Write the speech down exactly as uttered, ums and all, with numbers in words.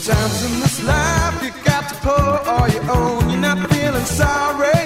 Sometimes in this life you got to pull all your own. You're not feeling sorry.